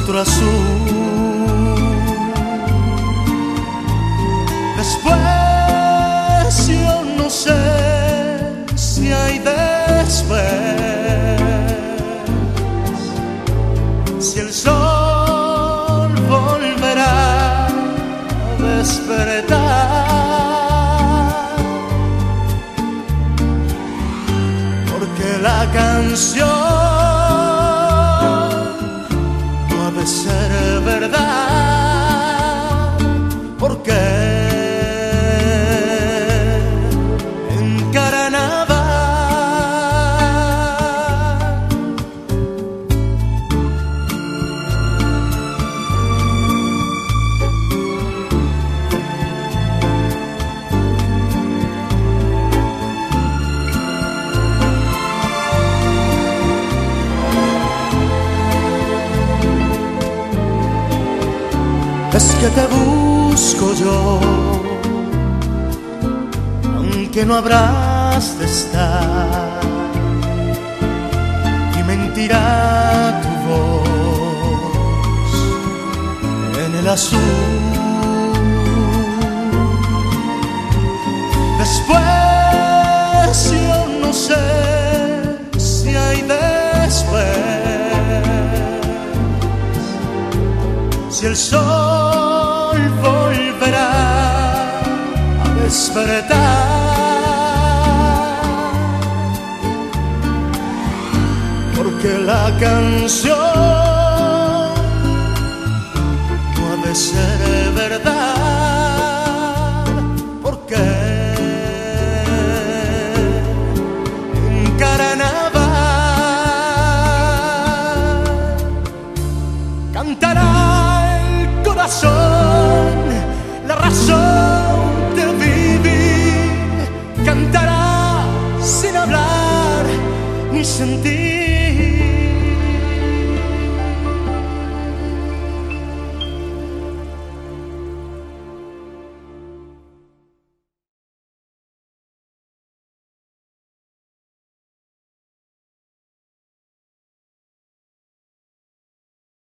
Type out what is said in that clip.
otro azul. Después yo no sé si hay después, si el sol volverá a despertar, porque la canción no ha de ser verdad, porque es que te busco yo, aunque no habrás de estar, y mentirá tu voz en el azul. Después yo no sé si hay después, si el sol volverá a despertar, porque la canción no ha de ser verdad.